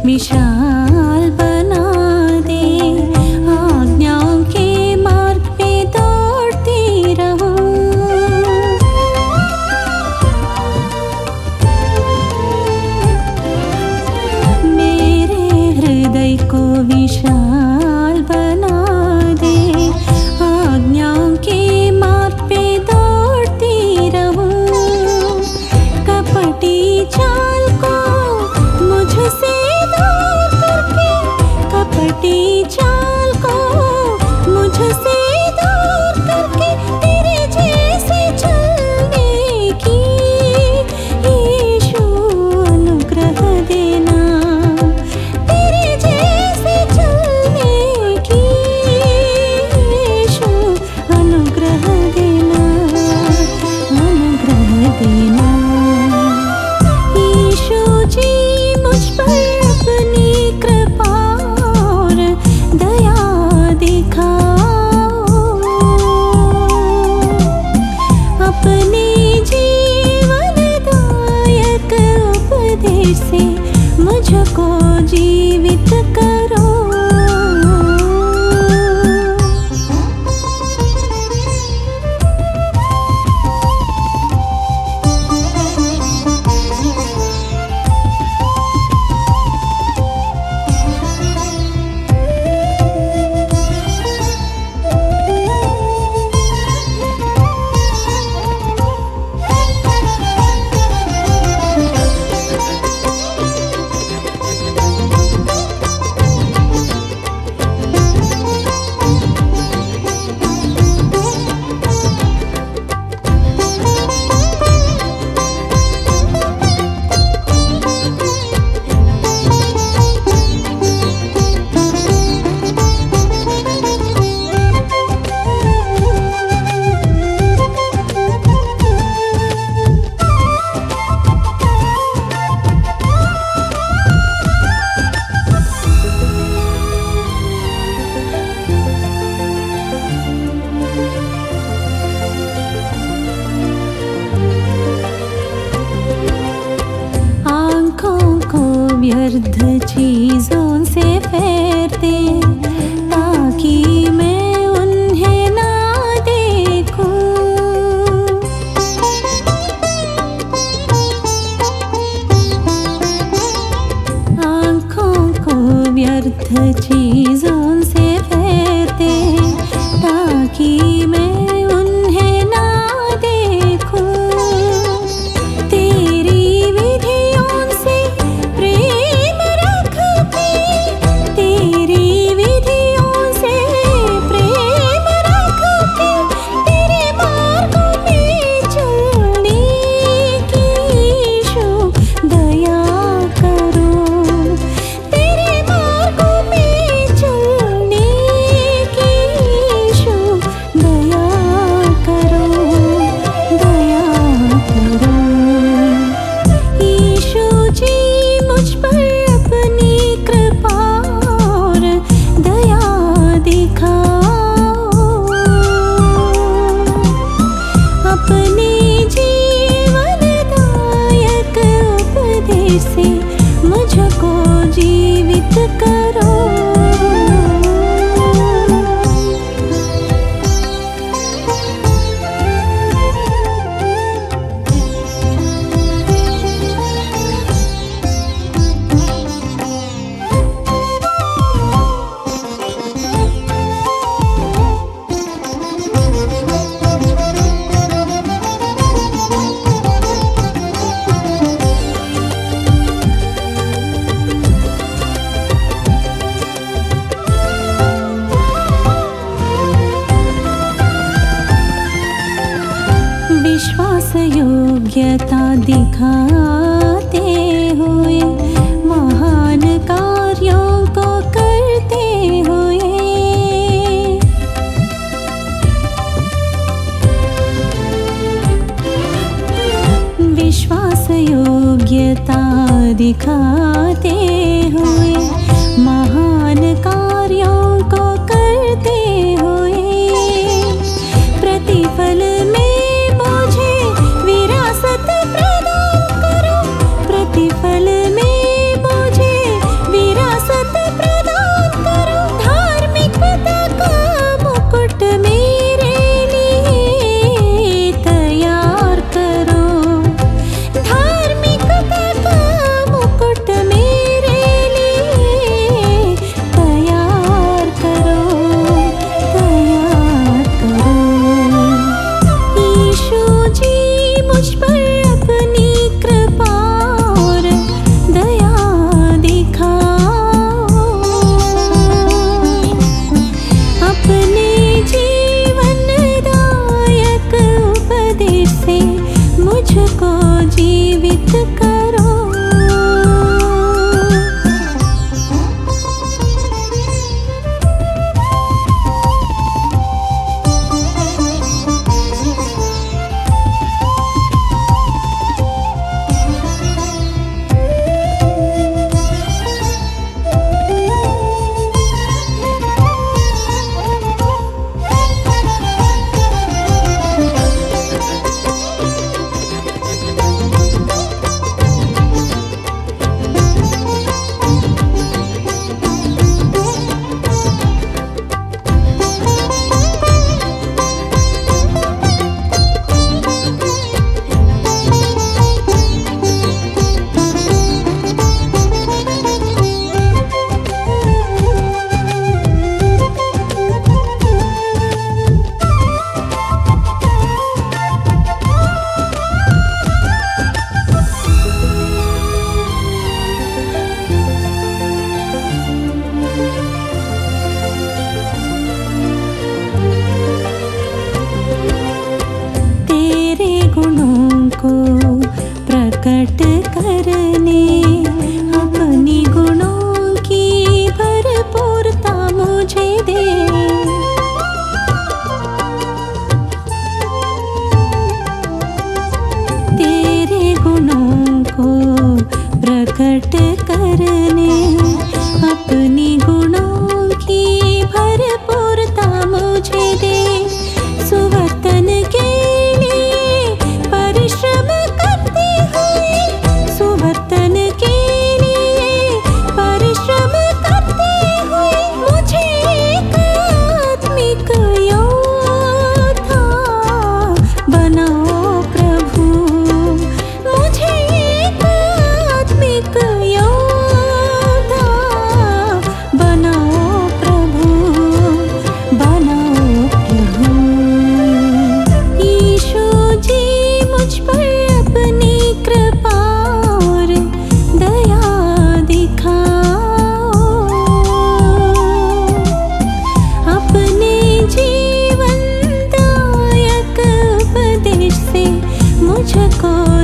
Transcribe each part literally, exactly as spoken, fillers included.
विशाल बना दे, आज्ञाओं के मार्ग पे दौड़ती रहूं। मेरे हृदय को विशाल बना दे, आज्ञाओं के मार्ग पे दौड़ती रहूं। कपटी चाल को मुझसे दूर करके, कपटी चाल को मुझसे दूर करके, तेरे जैसे चलने की यीशु अनुग्रह देना। तेरे जैसे चलने की यीशु अनुग्रह देना, अनुग्रह देना। यीशु जी मुझ पर अपनी कृपा और दया दिखाओ, अपने जीवनदायक उपदेश से मुझको जीवित करो। व्यर्थ चीजों से फेर दे, ताकि मैं उन्हें ना देखूं। आँखों को व्यर्थ चीजों से फेर दे, ताकि मैं उन्हें ना देखूं। तेरी विधियों से प्रेम रखते, तेरी विधियों से प्रेम रखते, तेरे मार्गों में चलने की यीशु दया करो। तेरे मार्गों में चलने की यीशु दया करो, दया करो। यीशु जी मुझ पर अपनी कृपा और दया दिखाओ, अपने जीवनदायक उपदेश से मुझको जीवित करो। विश्वास योग्यता दिखाते हुए, महान कार्यों को करते हुए, विश्वास योग्यता दिखाते हुए, महान कार्यों को करते हुए, प्रतिफल में विरासत प्रदान करो, प्रतिफल में मुझे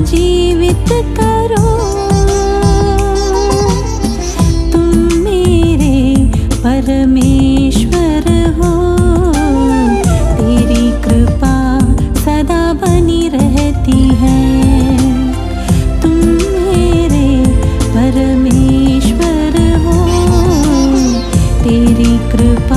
जीवित करो। तुम मेरे परमेश्वर हो, तेरी कृपा सदा बनी रहती है। तुम मेरे परमेश्वर हो, तेरी कृपा